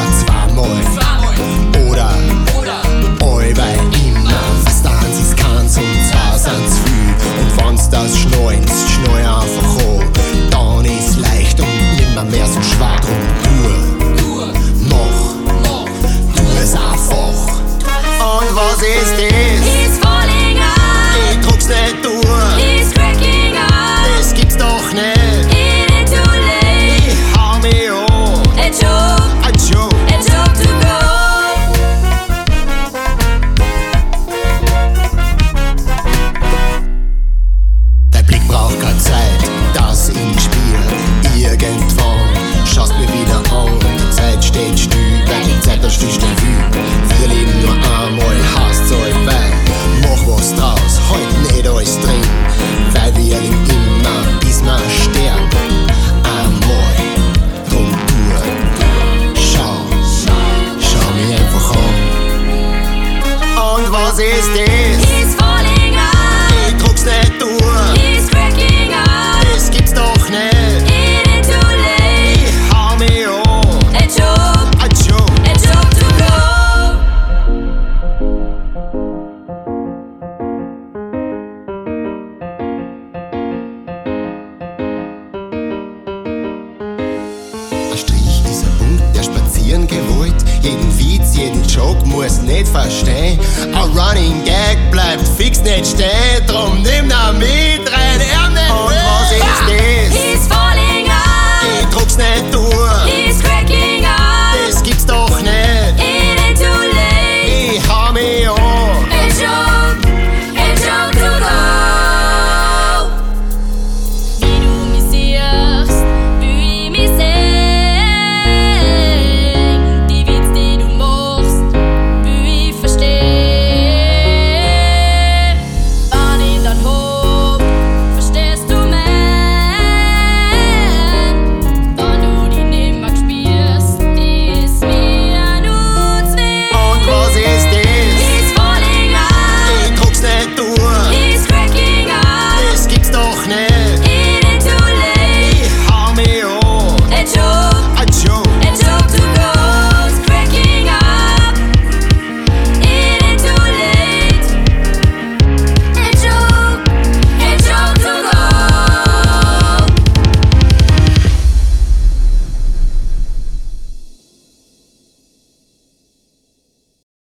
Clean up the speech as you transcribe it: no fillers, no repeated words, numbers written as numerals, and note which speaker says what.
Speaker 1: zweimal. Oder allweil immer. Fast eins ist keins und zwei sind's viel. Und wenn's das schneust, schnell einfach an. Dann ist leicht und nimmer mehr so schwer drum. Mach, tu es einfach. Und was ist das?
Speaker 2: He's falling out.
Speaker 1: Ich druck's nicht durch.
Speaker 2: He's cracking out.
Speaker 1: Das gibt's doch nicht.
Speaker 2: It ain't too late.
Speaker 1: Ich hau mich an.
Speaker 2: A joke to go.
Speaker 1: Dein Blick braucht keine Zeit, das im Spiel. Irgendwann schaust mir wieder an. Die Zeit steht still, weil die Zeit da stillst du will. Wir leben nur einmal, hast allweil. Mach was draus, halt nicht alles drin. Weil wir leben immer, bis wir sterben. Einmal, drum durch. Schau mich einfach an. Und was ist das?
Speaker 2: He's falling out.
Speaker 1: Ich druck's nicht durch.
Speaker 2: He's cracking out.
Speaker 1: Das gibt's doch nicht.
Speaker 2: It ain't too late.
Speaker 1: Ich hau mich an.
Speaker 2: A joke to go.
Speaker 1: Ein Strich ist ein Punkt, der spazieren gewollt. Jeden Witz, jeden Joke muss nicht verstehen. Ein Running Gag bleibt fix nicht stehen, drum nimm da mit